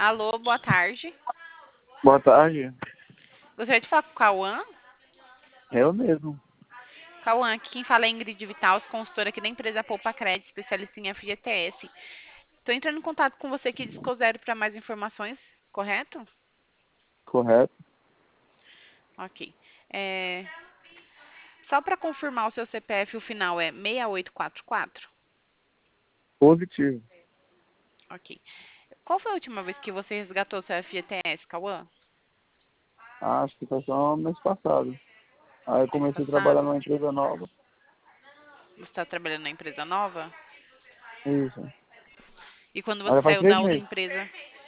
Alô, boa tarde. Boa tarde. Gostaria de falar com o Cauã. Eu mesmo. Cauã, aqui quem fala é Ingrid Vital, consultora aqui da empresa Poupa Crédito, especialista em FGTS. Estou entrando em contato com você aqui de Disco Zero para mais informações, correto? Correto? Ok. Só para confirmar o seu CPF, o final é 6844? Positivo. Ok. Qual foi a última vez que você resgatou seu FGTS, Cauã? Acho que foi só mês passado. Aí eu Mês comecei a trabalhar passado? numa empresa nova. Você está trabalhando na empresa nova? Isso. E quando Mas você já faz saiu 3 da outra meses. empresa,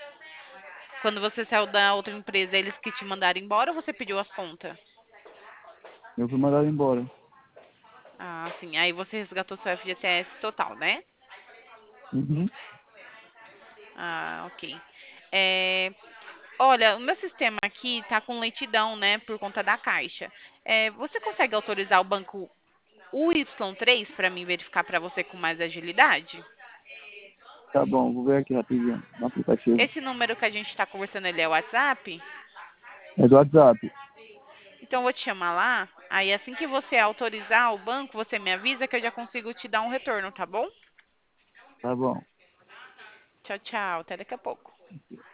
eles que te mandaram embora ou você pediu as contas? Eu fui mandado embora. Ah, sim. Aí você resgatou seu FGTS total, né? Uhum. Ah, ok. É, olha, o meu sistema aqui tá com lentidão, né, por conta da caixa. Você consegue autorizar o banco UY3 para mim verificar para você com mais agilidade? Tá bom, vou ver aqui rapidinho no aplicativo. Esse número que a gente está conversando, ele é o WhatsApp? É do WhatsApp. Então eu vou te chamar lá. Aí assim que você autorizar o banco, você me avisa que eu já consigo te dar um retorno, tá bom? Tá bom. Tchau, tchau. Até daqui a pouco.